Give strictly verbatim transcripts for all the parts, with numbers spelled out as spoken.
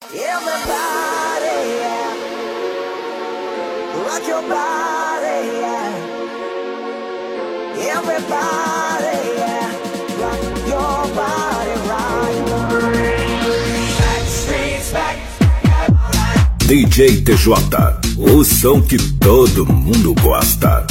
Everybody, yeah. Rock your body, yeah. Everybody, yeah. Rock your body right. Backstreet's back. D J T J, o som que todo mundo gosta.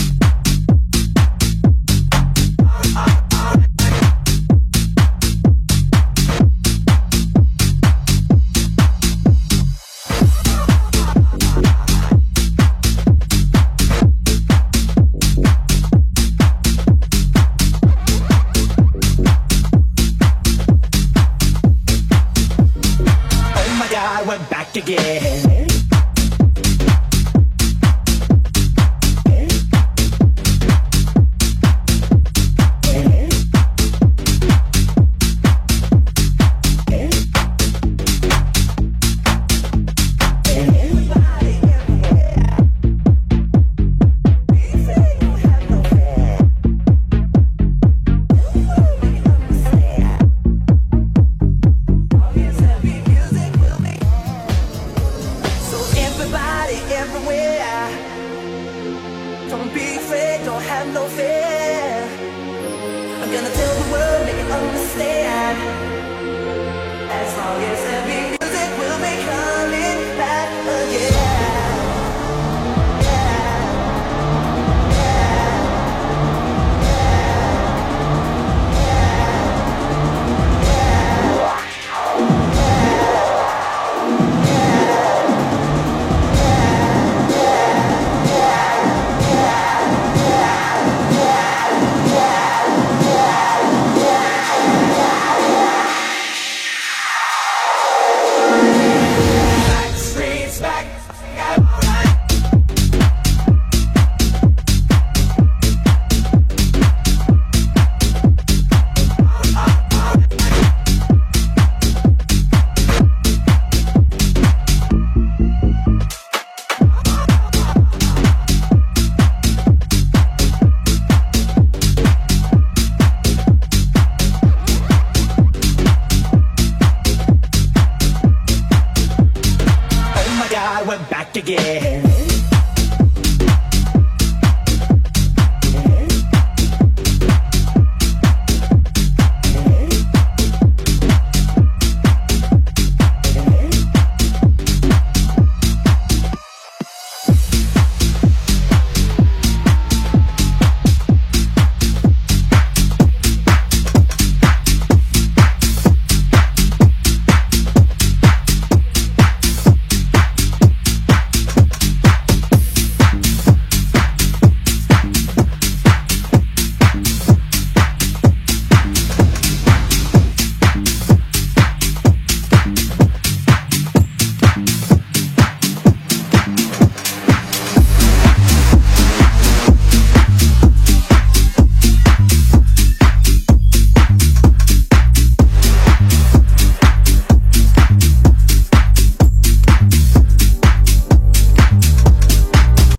Again. Don't be afraid, don't have no fear. I'm gonna tell the world, make it understand. As long as there be music, we'll be coming back again. We're back again.